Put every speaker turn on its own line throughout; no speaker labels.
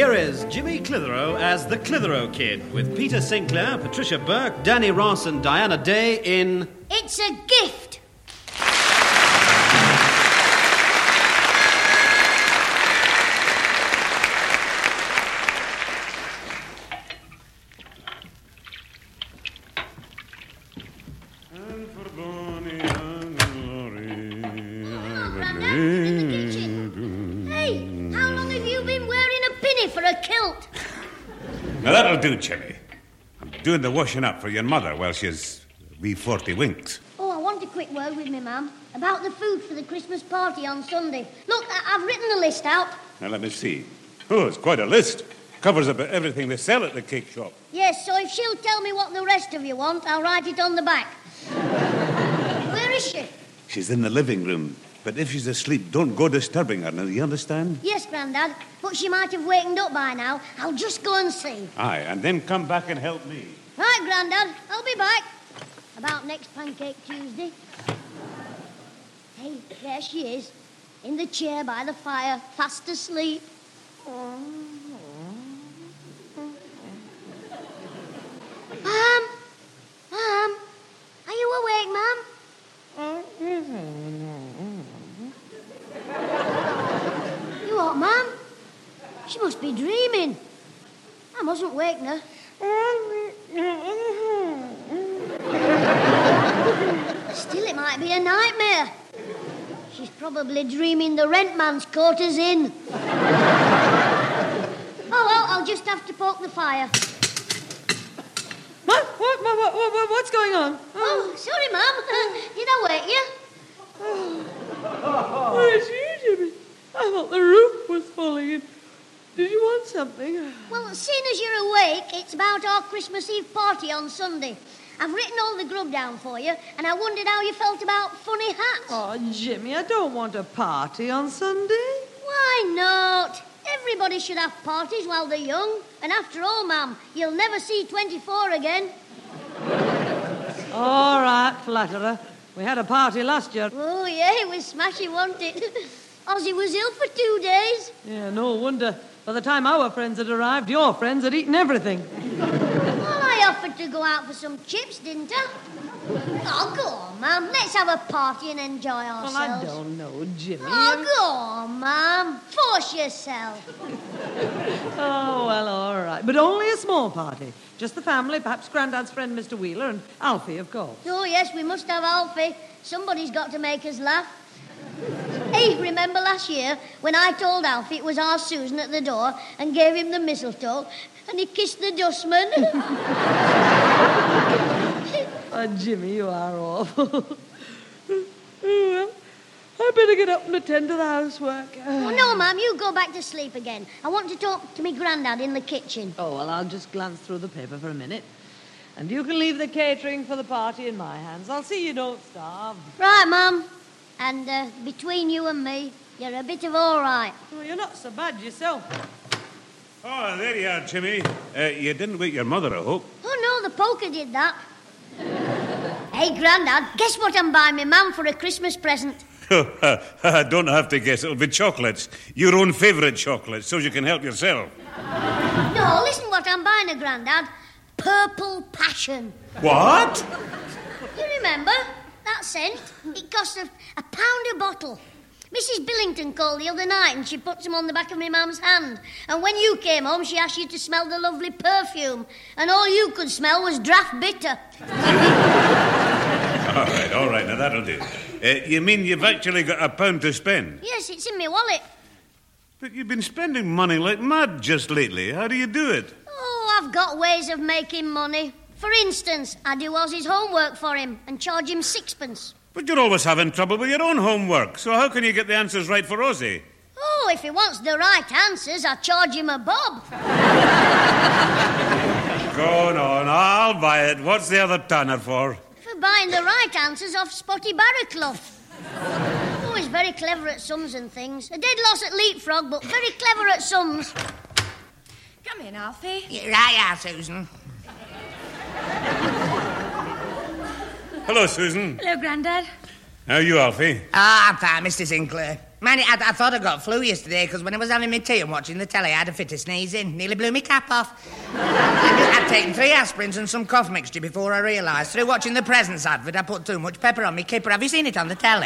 here is Jimmy Clitheroe as the Clitheroe Kid, with Peter Sinclair, Patricia Burke, Danny Ross and Diana Day in...
It's a Gift.
Now, that'll do, Jimmy. I'm doing the washing up for your mother while she's wee 40 winks.
Oh, I want a quick word with me, ma'am, about the food for the Christmas party on Sunday. Look, I've written the list out.
Now, let me see. Oh, it's quite a list. Covers about everything they sell at the cake shop.
Yes, so if she'll tell me what the rest of you want, I'll write it on the back. Where is she?
She's in the living room. But if she's asleep, don't go disturbing her. Now, you understand?
Yes, Grandad, but she might have wakened up by now. I'll just go and see.
Aye, and then come back and help me.
Right, Grandad, I'll be back. About next Pancake Tuesday. Hey, there she is, in the chair by the fire, fast asleep. Ma'am, are you awake, ma'am? You what, ma'am? She must be dreaming. I mustn't wake her. Still, it might be a nightmare. She's probably dreaming the rent man's quarters in. Oh, well, I'll just have to poke the fire.
What's going on?
Oh, sorry, Mum. Did I wake you?
Where is you, Jimmy? I thought the roof was falling in. Did you want something?
Well, seeing as you're awake, it's about our Christmas Eve party on Sunday. I've written all the grub down for you, and I wondered how you felt about funny hats.
Oh, Jimmy, I don't want a party on Sunday.
Why not? Everybody should have parties while they're young. And after all, ma'am, you'll never see 24 again.
All right, flatterer. We had a party last year.
Oh, yeah, it was smashing, wasn't it? Ozzy was ill for 2 days.
Yeah, no wonder. By the time our friends had arrived, your friends had eaten everything.
Well, I offered to go out for some chips, didn't I? Oh, go on, ma'am. Let's have a party and enjoy ourselves.
Well, I don't know, Jimmy.
Oh, go on, ma'am. Force yourself.
Oh, well, all right. But only a small party. Just the family, perhaps Grandad's friend, Mr. Wheeler, and Alfie, of course.
Oh, yes, we must have Alfie. Somebody's got to make us laugh. Hey, remember last year when I told Alfie it was our Susan at the door and gave him the mistletoe and he kissed the dustman?
Oh, Jimmy, you are awful. Well, I better get up and attend to the housework.
Oh, no, ma'am, you go back to sleep again. I want to talk to me Grandad in the kitchen.
Oh, well, I'll just glance through the paper for a minute. And you can leave the catering for the party in my hands. I'll see you don't starve.
Right, ma'am. And between you and me, you're a bit of all right.
Well, you're not so bad yourself.
Oh, there you are, Jimmy. You didn't wake your mother, I hope.
Oh, no, the poker did that. Hey, Grandad, guess what I'm buying my mum for a Christmas present?
I don't have to guess. It'll be chocolates. Your own favourite chocolates, so you can help yourself.
No, listen what I'm buying her, Grandad. Purple Passion.
What?
You remember that scent? It cost a pound a bottle. Mrs. Billington called the other night and she put some on the back of my mum's hand. And when you came home, she asked you to smell the lovely perfume. And all you could smell was draft bitter.
All right, now that'll do. You mean you've actually got a pound to spend?
Yes, it's in my wallet.
But you've been spending money like mad just lately. How do you do it?
Oh, I've got ways of making money. For instance, I do Ozzy's homework for him and charge him 6pence.
But you're always having trouble with your own homework, so how can you get the answers right for Ozzy?
Oh, if he wants the right answers, I charge him a bob.
Go on, I'll buy it. What's the other tanner for?
For buying the right answers off Spotty Barraclough. Oh, he's very clever at sums and things. A dead loss at leapfrog, but very clever at sums.
Come in, Alfie.
Here I are, Susan.
Hello, Susan.
Hello, Grandad.
How are you, Alfie?
I'm fine, Mr. Sinclair. Man, I thought I got flu yesterday because when I was having my tea and watching the telly, I had a fit of sneezing. Nearly blew my cap off. I'd taken 3 aspirins and some cough mixture before I realised. Through watching the presents advert, I put too much pepper on me kipper. Have you seen it on the telly?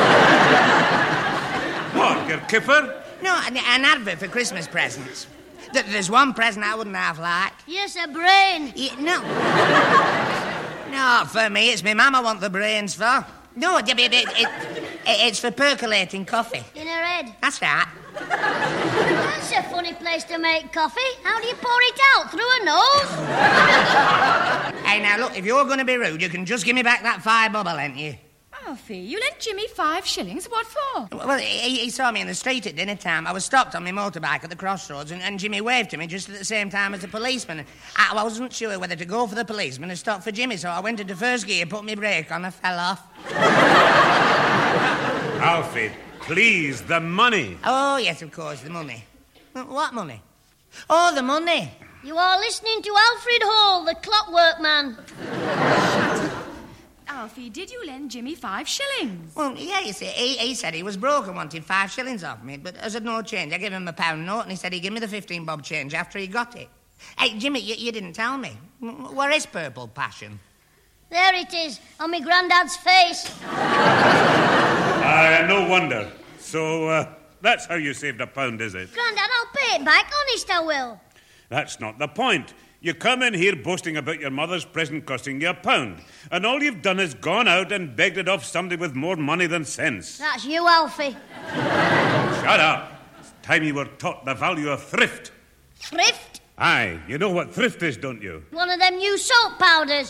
What, your kipper?
No, an advert for Christmas presents. There's one present I wouldn't half like.
Yes, a brain.
No. No, for me, it's my mum I want the brains for. No, it's for percolating coffee.
In her head.
That's right.
That's a funny place to make coffee. How do you pour it out? Through her nose?
Hey, now, look, if you're going to be rude, you can just give me back that 5 bob, ain't you?
Alfie, you lent Jimmy 5 shillings. What for?
Well, he saw me in the street at dinner time. I was stopped on my motorbike at the crossroads, and Jimmy waved to me just at the same time as the policeman. I wasn't sure whether to go for the policeman or stop for Jimmy, so I went into first gear, put my brake on, and fell off.
Alfie, please, the money.
Oh, yes, of course, the money. What money? Oh, the money.
You are listening to Alfred Hall, the clockwork man.
Alfie, did you lend Jimmy 5 shillings?
Well, yeah, you see, he said he was broke and wanted 5 shillings off me, but as I'd no change, I gave him a £1 note, and he said he'd give me the 15 bob change after he got it. Hey, Jimmy, you didn't tell me. Where is Purple Passion?
There it is, on my granddad's face.
No wonder. So, that's how you saved £1, is it?
Grandad, I'll pay it back. Honest, I will.
That's not the point. You come in here boasting about your mother's present costing you £1, and all you've done is gone out and begged it off somebody with more money than sense.
That's you, Alfie.
Shut up. It's time you were taught the value of thrift.
Thrift?
Aye, you know what thrift is, don't you?
One of them new soap powders.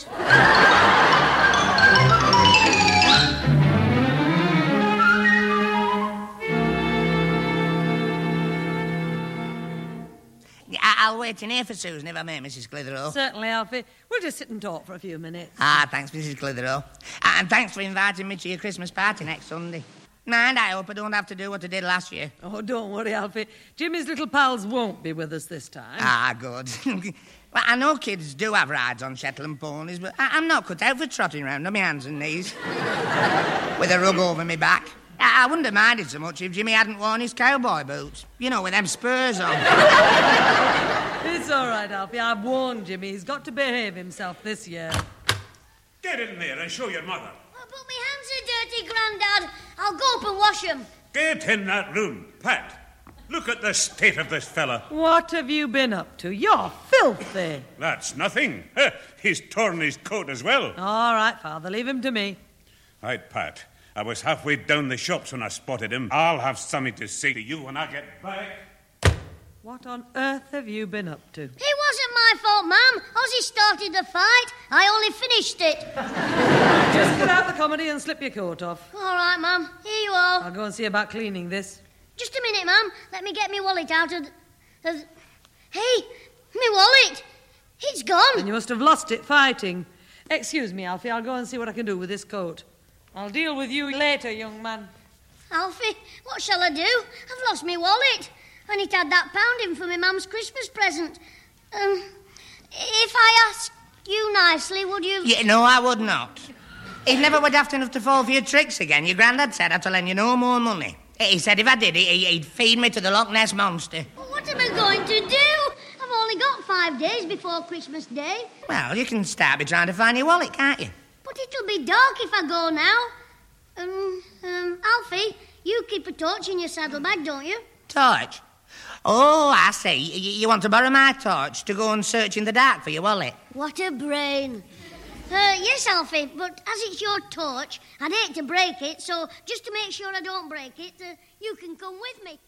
I'll wait in here for Susan, if I may, Mrs. Clitheroe.
Certainly, Alfie. We'll just sit and talk for a few minutes.
Thanks, Mrs. Clitheroe. And thanks for inviting me to your Christmas party next Sunday. Mind, I hope I don't have to do what I did last year.
Oh, don't worry, Alfie. Jimmy's little pals won't be with us this time.
Good. Well, I know kids do have rides on Shetland ponies, but I'm not cut out for trotting round on my hands and knees with a rug over my back. I wouldn't have minded so much if Jimmy hadn't worn his cowboy boots. You know, with them spurs on.
It's all right, Alfie. I've warned Jimmy. He's got to behave himself this year.
Get in there and show your mother.
Oh, but my hands are dirty, Grandad. I'll go up and wash them.
Get in that room, Pat. Look at the state of this fella.
What have you been up to? You're filthy.
That's nothing. He's torn his coat as well.
All right, Father. Leave him to me.
Right, Pat. I was halfway down the shops when I spotted him. I'll have something to say to you when I get back.
What on earth have you been up to?
It wasn't my fault, Mum. Ozzy started the fight. I only finished it.
Just get out the comedy and slip your coat off.
All right, Mum. Here you are.
I'll go and see about cleaning this.
Just a minute, Mum. Let me get my wallet out of the... Hey, my wallet. It's gone.
And you must have lost it fighting. Excuse me, Alfie. I'll go and see what I can do with this coat. I'll deal with you later, young man.
Alfie, what shall I do? I've lost my wallet. And it had that £1 in for my mum's Christmas present. If I ask you nicely, would you...
Yeah, no, I would not. He never would have enough to fall for your tricks again. Your granddad said I'd to lend you no more money. He said if I did, he'd feed me to the Loch Ness Monster.
Well, what am I going to do? I've only got 5 days before Christmas Day.
Well, you can start by trying to find your wallet, can't you?
But it'll be dark if I go now. Alfie, you keep a torch in your saddlebag, don't you?
Torch? Oh, I see. You want to borrow my torch to go and search in the dark for your wallet?
What a brain. Yes, Alfie, but as it's your torch, I'd hate to break it, so just to make sure I don't break it, you can come with me.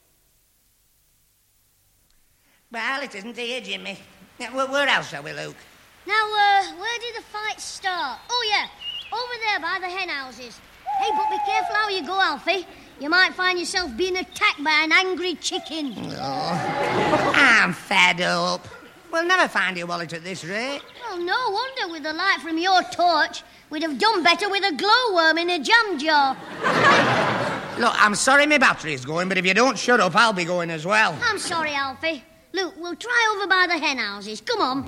Well, it isn't here, Jimmy. Where else shall we look?
Now, where did the fight start? Oh, yeah, over there by the hen houses. Hey, but be careful how you go, Alfie. You might find yourself being attacked by an angry chicken.
Oh, I'm fed up. We'll never find your wallet at this rate.
Well, no wonder with the light from your torch. We'd have done better with a glowworm in a jam jar.
Look, I'm sorry my battery's going, but if you don't shut up, I'll be going as well.
I'm sorry, Alfie. Look, we'll try over by the hen houses. Come on.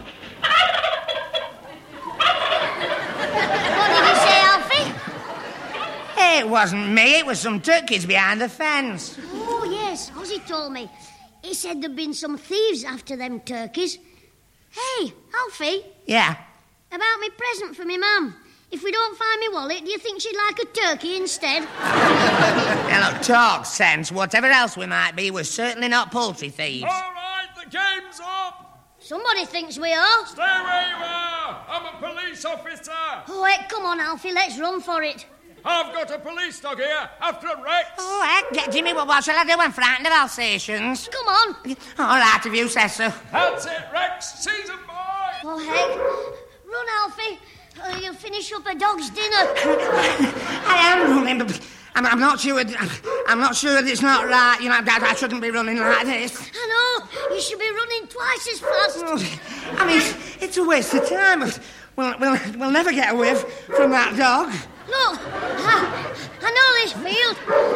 What did you say, Alfie?
Hey, It wasn't me, it was some turkeys behind the fence.
Oh, yes, Ozzy told me. He said there'd been some thieves after them turkeys. Hey, Alfie.
Yeah.
About me present for me mum. If we don't find me wallet, do you think she'd like a turkey instead?
Now, look, talk sense. Whatever else we might be, we're certainly not poultry thieves.
All right, the game's up.
Somebody thinks we are.
Stay where you are. I'm a police officer.
Oh, hey, come on, Alfie, let's run for it.
I've got a police dog here after Rex.
Oh, heck, Jimmy, what shall I do? I'm frightened of Alsatians.
Come on.
All right, if you say so.
That's it, Rex. Seize him, boy.
Oh, heck. Run, Alfie. You'll finish up a dog's dinner.
I am running, but I'm not sure. I'm not sure that it's not right. You know, I shouldn't be running like this.
I know. You should be running twice as fast.
I mean, it's a waste of time. We'll never get away from that dog.
Look, I know this field.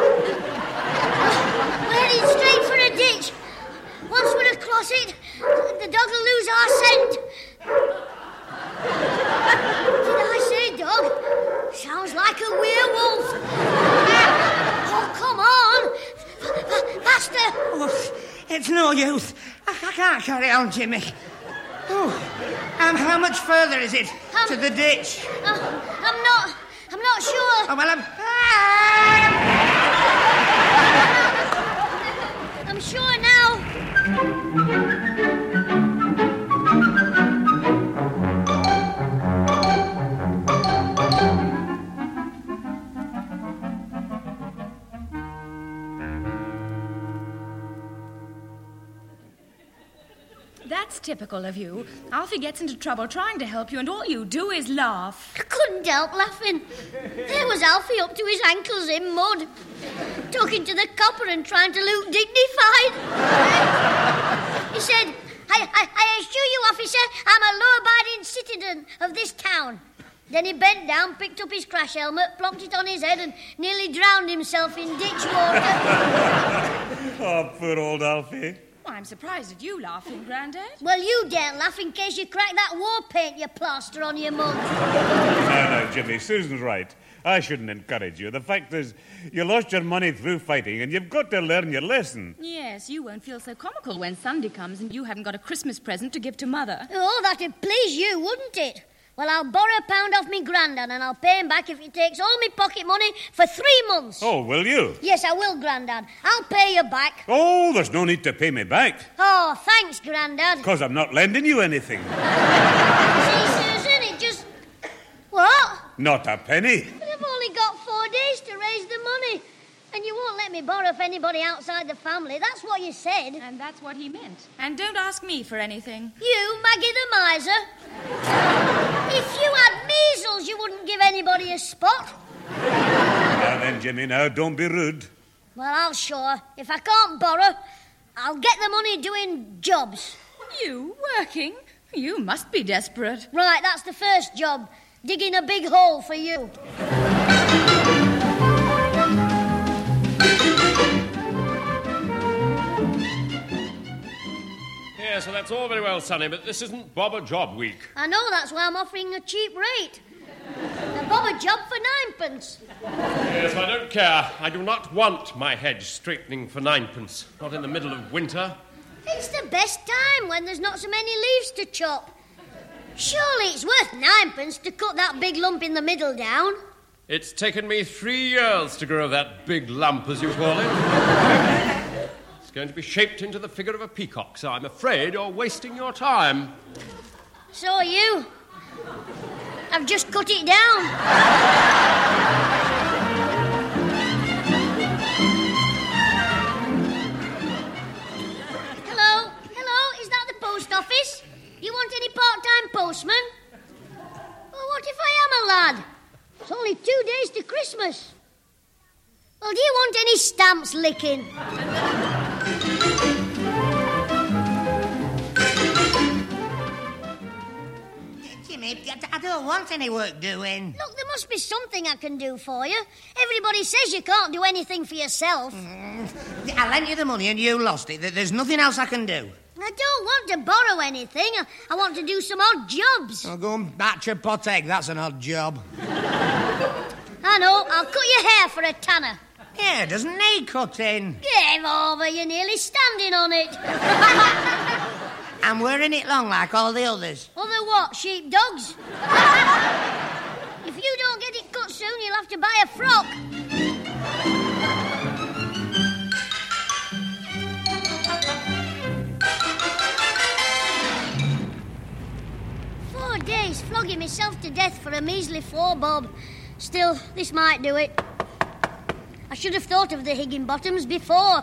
We're heading straight for a ditch. Once we're across it, the dog will lose our scent. Did I say dog? Sounds like a werewolf. Oh, come on. Faster.
Oh, it's no use. I can't carry on, Jimmy. Oh, how much further is it to the ditch?
I'm not sure.
Oh, well,
I'm sure now.
That's typical of you. Alfie gets into trouble trying to help you, and all you do is laugh.
I couldn't help laughing. There was Alfie up to his ankles in mud, talking to the copper and trying to look dignified. He said, I assure you, officer, I'm a law-abiding citizen of this town. Then he bent down, picked up his crash helmet, plonked it on his head and nearly drowned himself in ditch water.
Oh, poor old Alfie.
I'm surprised at you laughing, Grandad.
Well, you daren't laugh in case you crack that war paint you plaster on your mug.
No, Jimmy, Susan's right. I shouldn't encourage you. The fact is, you lost your money through fighting, and you've got to learn your lesson.
Yes, you won't feel so comical when Sunday comes and you haven't got a Christmas present to give to Mother.
Oh, that'd please you, wouldn't it? Well, I'll borrow £1 off me Grandad and I'll pay him back if he takes all me pocket money for 3 months.
Oh, will you?
Yes, I will, Grandad. I'll pay you back.
Oh, there's no need to pay me back.
Oh, thanks, Grandad.
Because I'm not lending you anything.
See, Susan, it just... What?
Not a penny.
But I've only got 4 days to raise the money. And you won't let me borrow for anybody outside the family. That's what you said.
And that's what he meant. And don't ask me for anything.
You, Maggie the miser. If you had measles, you wouldn't give anybody a spot.
Now then, Jimmy, now, don't be rude.
Well, I'll sure. If I can't borrow, I'll get the money doing jobs.
You working? You must be desperate.
Right, that's the first job. Digging a big hole for you.
Yeah, so that's all very well, Sonny, but this isn't Bob a Job week.
I know, that's why I'm offering a cheap rate. A bob a job for 9p.
Yes, I don't care. I do not want my hedge straightening for 9p. Not in the middle of winter.
It's the best time when there's not so many leaves to chop. Surely it's worth 9p to cut that big lump in the middle down.
It's taken me 3 years to grow that big lump, as you call it. It's going to be shaped into the figure of a peacock, so I'm afraid you're wasting your time.
So are you. I've just cut it down. Hello, is that the post office? You want any part-time postman? Well, what if I am a lad? It's only 2 days to Christmas. Well, do you want any stamps licking?
Jimmy, I don't want any work doing.
Look, there must be something I can do for you. Everybody says you can't do anything for yourself.
I lent you the money and you lost it. There's nothing else I can do.
I don't want to borrow anything. I want to do some odd jobs.
I'll go and batch a pot egg. That's an odd job.
I I know. I'll cut your hair for a tanner.
Yeah, doesn't need cutting.
Give over. You're nearly standing on it.
I'm wearing it long like all the others.
Other what? Sheepdogs? If you don't get it cut soon, you'll have to buy a frock. Days flogging myself to death for a measly 4 bob. Still, this might do it. I should have thought of the Higginbottoms before.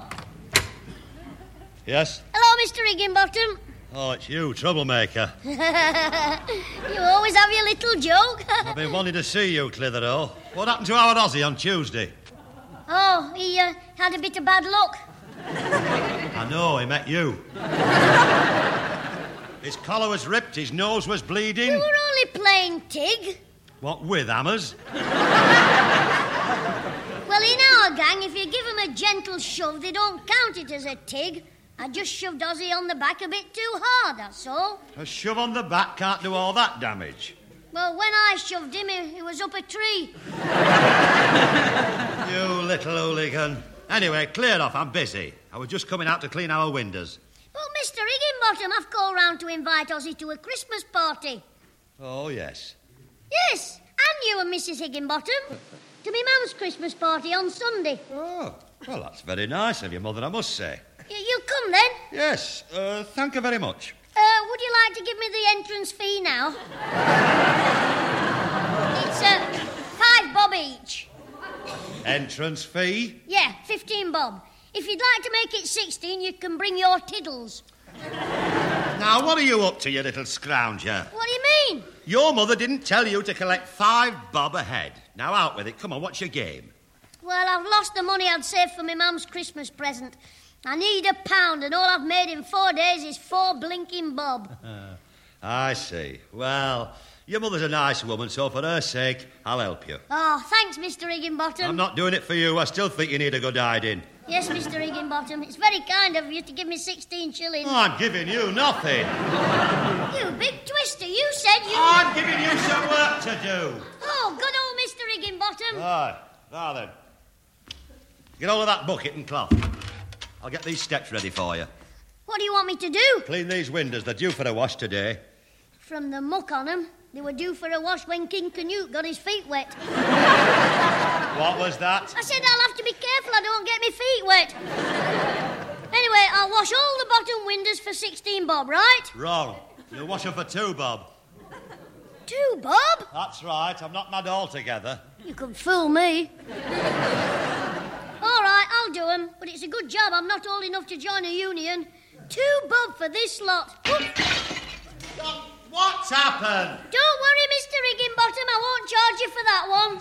Yes?
Hello, Mr. Higginbottom.
Oh, it's you, troublemaker.
You always have your little joke.
I've been wanting to see you, Clitheroe. What happened to our Aussie on Tuesday?
Oh, he had a bit of bad luck.
I know, he met you. His collar was ripped, his nose was bleeding.
We were only playing Tig.
What, with hammers?
Well, in our gang, if you give them a gentle shove, they don't count it as a Tig. I just shoved Ozzy on the back a bit too hard, that's all.
A shove on the back can't do all that damage.
Well, when I shoved him, he was up a tree.
You little hooligan. Anyway, clear off, I'm busy. I was just coming out to clean our windows.
Oh, Mr. Higginbottom, I've called round to invite Ozzy to a Christmas party.
Oh, yes.
Yes, and you and Mrs. Higginbottom. To my mum's Christmas party on Sunday.
Oh, well, that's very nice of your mother, I must say.
You come, then?
Yes, thank you very much.
Would you like to give me the entrance fee now? It's 5 bob each.
Entrance fee?
Yeah, 15 bob. If you'd like to make it 16, you can bring your tiddles.
Now, what are you up to, you little scrounger?
What do you mean?
Your mother didn't tell you to collect 5 bob a head. Now, out with it. Come on, what's your game?
Well, I've lost the money I'd saved for my mum's Christmas present. I need £1, and all I've made in 4 days is 4 blinking bob.
I see. Well, your mother's a nice woman, so for her sake, I'll help you.
Oh, thanks, Mr. Higginbottom.
I'm not doing it for you. I still think you need a good hiding.
Yes, Mr. Higginbottom. It's very kind of you to give me 16 shillings.
Oh, I'm giving you nothing.
You big twister, you said you...
I'm giving you some work to do.
Oh, good old Mr. Higginbottom.
Aye. Now then. Get hold of that bucket and cloth. I'll get these steps ready for you.
What do you want me to do?
Clean these windows. They're due for a wash today.
From the muck on them, they were due for a wash when King Canute got his feet wet.
What was that?
I said I'll have to be careful I don't get my feet wet. Anyway, I'll wash all the bottom windows for 16 bob, right?
Wrong. You'll wash them for 2 bob.
2 bob?
That's right. I'm not mad altogether.
You can fool me. All right, I'll do 'em, but it's a good job I'm not old enough to join a union. 2 bob for this lot.
What's happened?
Don't worry, Mr. Higginbottom, I won't charge you for that one.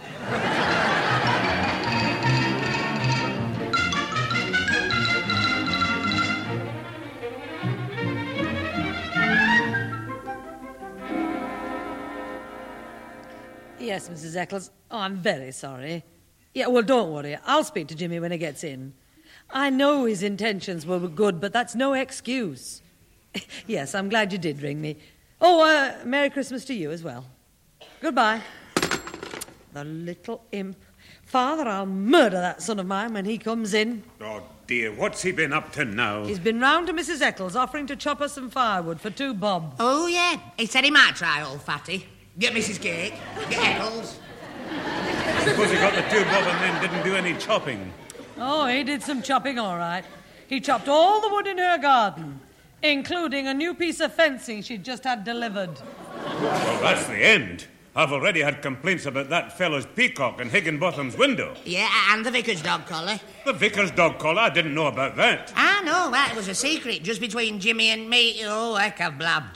Yes, Mrs. Eccles. Oh, I'm very sorry. Yeah, well, don't worry. I'll speak to Jimmy when he gets in. I know his intentions were good, but that's no excuse. Yes, I'm glad you did ring me. Oh, Merry Christmas to you as well. Goodbye. The little imp. Father, I'll murder that son of mine when he comes in.
Oh, dear, what's he been up to now?
He's been round to Mrs. Eccles offering to chop us some firewood for 2 bob.
Oh, yeah. He said he might try, old fatty. Get Mrs. Cake. Get Eccles.
I suppose he got the 2 bob and then didn't do any chopping.
Oh, he did some chopping, all right. He chopped all the wood in her garden, including a new piece of fencing she'd just had delivered.
Well, that's the end. I've already had complaints about that fellow's peacock in Higginbottom's window.
Yeah, and the vicar's dog collar.
The vicar's dog collar? I didn't know about that.
I know, well, it was a secret just between Jimmy and me. Oh, heck, I've blabbed.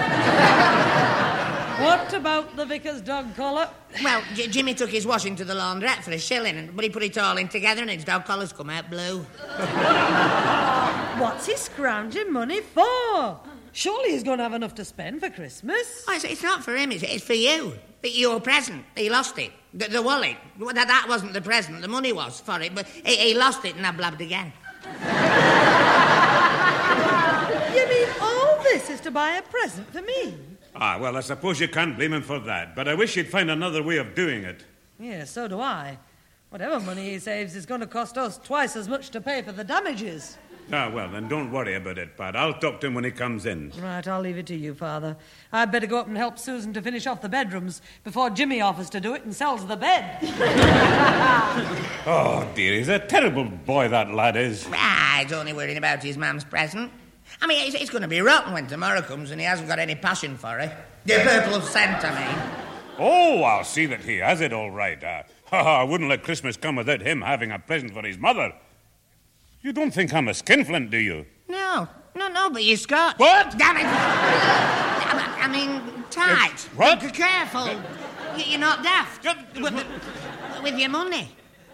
What about the vicar's dog collar?
Well, Jimmy took his washing to the laundrette for £1, but he put it all in together and his dog collar's come out blue.
What's he scrounging money for? Surely he's going to have enough to spend for Christmas.
Oh, it's not for him, it's for you. Your present. He lost it. The wallet. That wasn't the present. The money was for it, but he lost it and I blabbed again.
You mean all this is to buy a present for me?
Ah, well, I suppose you can't blame him for that, but I wish you'd find another way of doing it.
Yes, so do I. Whatever money he saves is going to cost us twice as much to pay for the damages.
Ah, well, then don't worry about it, Pat. I'll talk to him when he comes in.
Right, I'll leave it to you, Father. I'd better go up and help Susan to finish off the bedrooms before Jimmy offers to do it and sells the bed.
Oh, dear, he's a terrible boy, that lad is.
He's only worrying about his mum's present. I mean, it's going to be rotten when tomorrow comes and he hasn't got any passion for it. The purple of scent, I mean.
Oh, I'll see that he has it all right. I wouldn't let Christmas come without him having a present for his mother. You don't think I'm a skinflint, do you?
No, but you're Scotch.
What?
Damn it! I mean, tight.
What?
Be careful. You're not daft. With your money.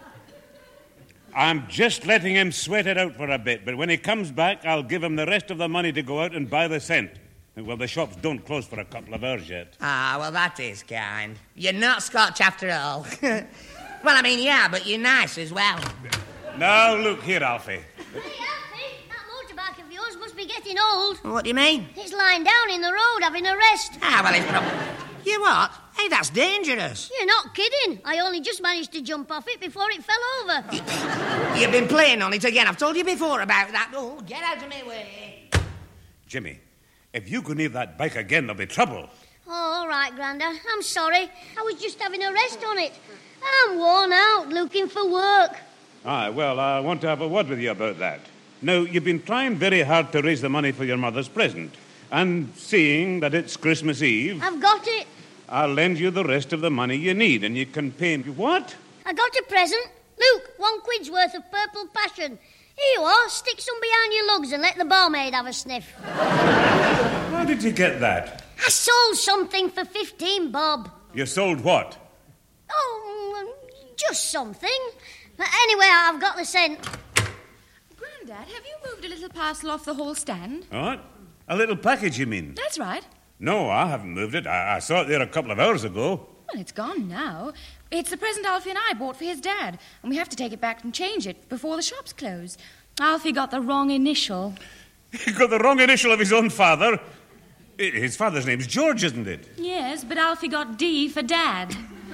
I'm just letting him sweat it out for a bit, but when he comes back, I'll give him the rest of the money to go out and buy the scent. Well, the shops don't close for a couple of hours yet.
Well, that is kind. You're not Scotch after all. Well, I mean, yeah, but you're nice as well.
Now, look here, Alfie.
Hey, Alfie, that motorbike of yours must be getting old.
What do you mean?
It's lying down in the road having a rest.
Well, it's probably... You what? Hey, that's dangerous.
You're not kidding. I only just managed to jump off it before it fell over.
You've been playing on it again. I've told you before about that. Oh, get out of my way.
Jimmy, if you go near that bike again, there'll be trouble.
Oh, all right, Granda. I'm sorry. I was just having a rest on it. I'm worn out looking for work.
Well, I want to have a word with you about that. Now, you've been trying very hard to raise the money for your mother's present. And seeing that it's Christmas Eve...
I've got it.
I'll lend you the rest of the money you need, and you can pay me... What?
I got a present. Look, 1 quid's worth of purple passion. Here you are. Stick some behind your lugs and let the barmaid have a sniff.
How did you get that?
I sold something for 15 bob.
You sold what?
Oh, just something. But anyway, I've got the scent.
Grandad, have you moved a little parcel off the hall stand?
What? A little package, you mean?
That's right.
No, I haven't moved it. I saw it there a couple of hours ago.
Well, it's gone now. It's the present Alfie and I bought for his dad, and we have to take it back and change it before the shops close. Alfie got the wrong initial.
He got the wrong initial of his own father. His father's name's George, isn't it?
Yes, but Alfie got D for Dad.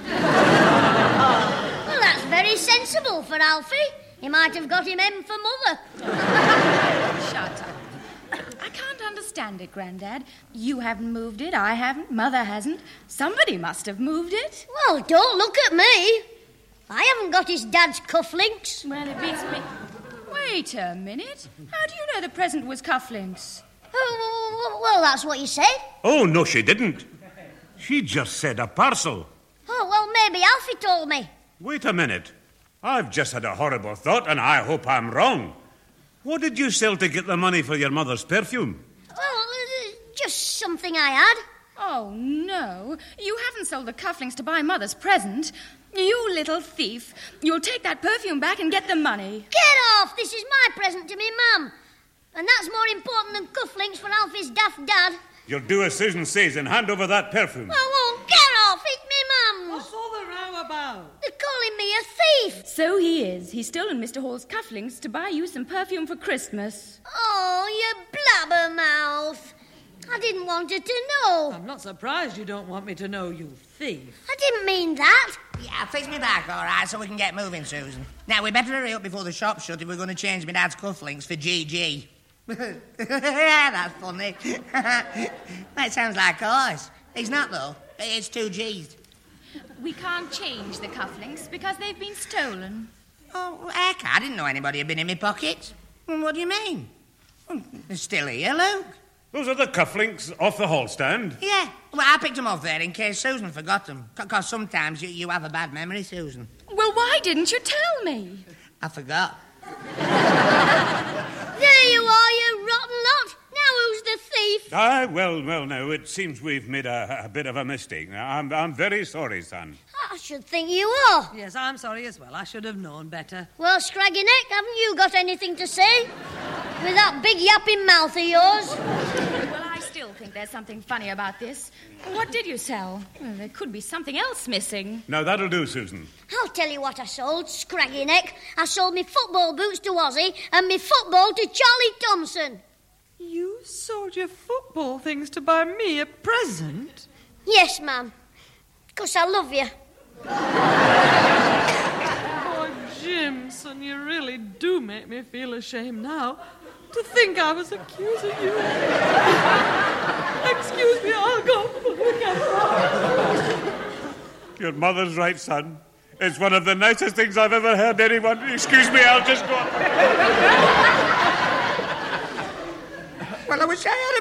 Well, that's very sensible for Alfie. He might have got him M for mother.
Shut up. I can't understand it, Grandad. You haven't moved it, I haven't, Mother hasn't. Somebody must have moved it.
Well, don't look at me. I haven't got his dad's cufflinks.
Well, it beats me. Wait a minute. How do you know the present was cufflinks?
Oh, well, that's what you said.
Oh, no, she didn't. She just said a parcel.
Oh, well, maybe Alfie told me.
Wait a minute. I've just had a horrible thought, and I hope I'm wrong. What did you sell to get the money for your mother's perfume?
Well, just something I had.
Oh, no. You haven't sold the cufflinks to buy Mother's present. You little thief. You'll take that perfume back and get the money.
Get off! This is my present to me mum. And that's more important than cufflinks for Alfie's daft dad.
You'll do as Susan says and hand over that perfume.
I won't. Get off! It's me mum's.
What's all the row about?
They're calling me a thief.
So he is. He's stolen Mr. Hall's cufflinks to buy you some perfume for Christmas.
Oh, you blabbermouth. I didn't want her to know.
I'm not surprised you don't want me to know, you thief.
I didn't mean that.
Yeah, fix me back, all right, so we can get moving, Susan. Now, we better hurry up before the shop shut if we're going to change my dad's cufflinks for GG. That's funny. That sounds like ours. It's not, though. It's 2 G's.
We can't change the cufflinks because they've been stolen.
Oh, heck, I didn't know anybody had been in my pockets. What do you mean? They're still here, look.
Those are the cufflinks off the hall stand.
Yeah, well, I picked them off there in case Susan forgot them. Because sometimes you have a bad memory, Susan.
Well, why didn't you tell me?
I forgot.
There you are, you rotten lot. Now who's the thief?
Well, now, it seems we've made a bit of a mistake. I'm very sorry, son.
I should think you are.
Yes, I'm sorry as well. I should have known better.
Well, Scraggy Neck, haven't you got anything to say? With that big yapping mouth of yours?
Well, I still think there's something funny about this. What did you sell? Well, there could be something else missing.
Now, that'll do, Susan.
I'll tell you what I sold, Scraggy Neck. I sold me football boots to Ozzy and me football to Charlie Thompson.
You sold your football things to buy me a present?
Yes, ma'am. 'Cause I love you.
Oh, Jim, son, you really do make me feel ashamed now. To think I was accusing you. Excuse me, I'll go.
Your mother's right, son. It's one of the nicest things I've ever heard anyone... Excuse me, I'll just go...
Well, I wish I had a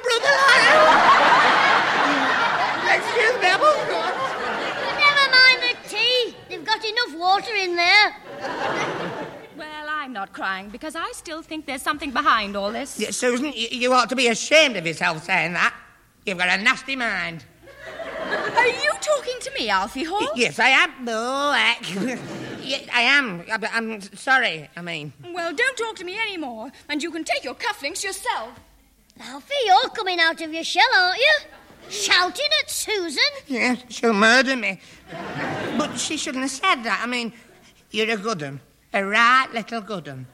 brother like you. Excuse me, I won't go.
Never mind the tea. They've got enough water in there.
Well, I'm not crying because I still think there's something behind all this.
Yeah, Susan, you ought to be ashamed of yourself saying that. You've got a nasty mind.
Are you talking to me, Alfie Hall?
Yes, I am. Oh, yes, I am. I'm sorry, I mean.
Well, don't talk to me anymore, and you can take your cufflinks yourself.
Alfie, you're coming out of your shell, aren't you? Shouting at Susan?
Yes, she'll murder me. But she shouldn't have said that. I mean, you're a good 'un. A right little good 'un.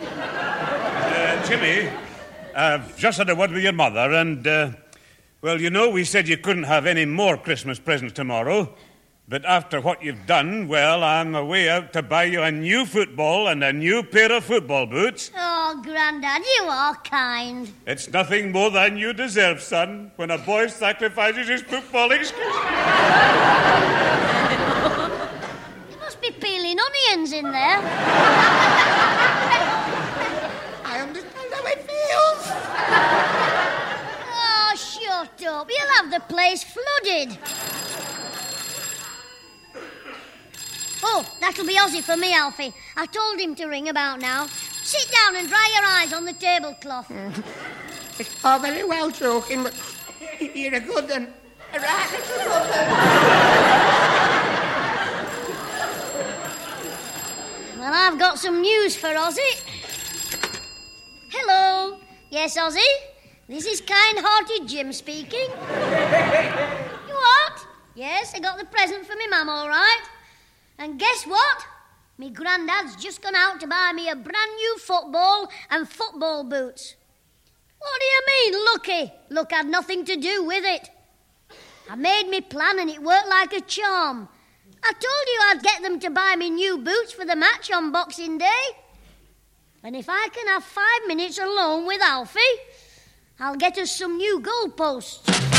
Jimmy, I've just had a word with your mother and, well, you know, we said you couldn't have any more Christmas presents tomorrow. But after what you've done, well, I'm away out to buy you a new football and a new pair of football boots.
Oh, Grandad, you are kind.
It's nothing more than you deserve, son, when a boy sacrifices his footballing skills.
You must be peeling onions in there.
I understand how it feels.
Oh, shut up. You'll have the place flooded. Oh, that'll be Ozzy for me, Alfie. I told him to ring about now. Sit down and dry your eyes on the tablecloth.
It's all very well joking, but you're a good 'un. A right little good 'un.
Well, I've got some news for Ozzy. Hello. Yes, Ozzy? This is kind-hearted Jim speaking. You what? Yes, I got the present for me mum, all right. And guess what? Me granddad's just gone out to buy me a brand new football and football boots. What do you mean, lucky? Luck had nothing to do with it. I made me plan and it worked like a charm. I told you I'd get them to buy me new boots for the match on Boxing Day. And if I can have 5 minutes alone with Alfie, I'll get us some new goalposts.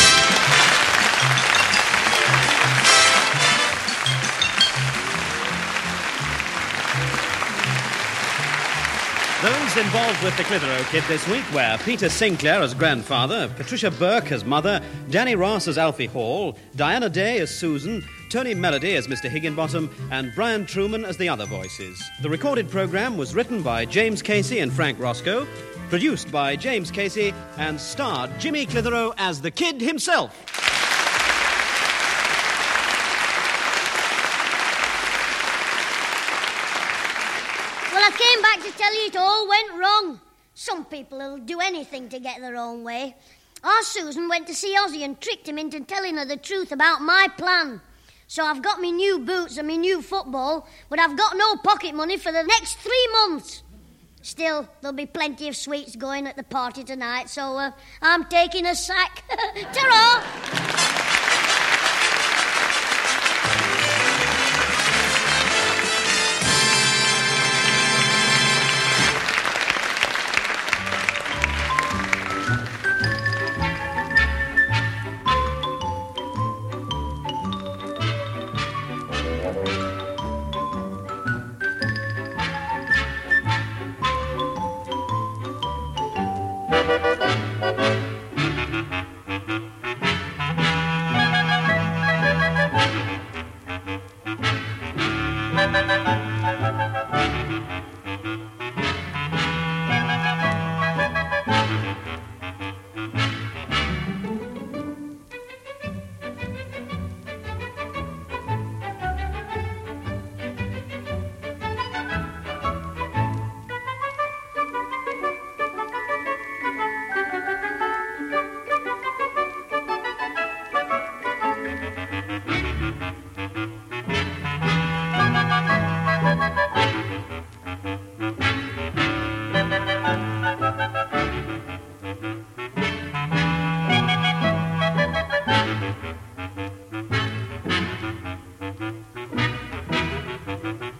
Those involved with the Clitheroe Kid this week were Peter Sinclair as grandfather, Patricia Burke as mother, Danny Ross as Alfie Hall, Diana Day as Susan, Tony Melody as Mr. Higginbottom, and Brian Truman as the other voices. The recorded programme was written by James Casey and Frank Roscoe, produced by James Casey, and starred Jimmy Clitheroe as the Kid himself.
Well, I came back to tell you it all went wrong. Some people will do anything to get their own way. Our Susan went to see Ozzy and tricked him into telling her the truth about my plan. So I've got me new boots and me new football, but I've got no pocket money for the next 3 months. Still, there'll be plenty of sweets going at the party tonight, so I'm taking a sack. Ta-ra!
Bye.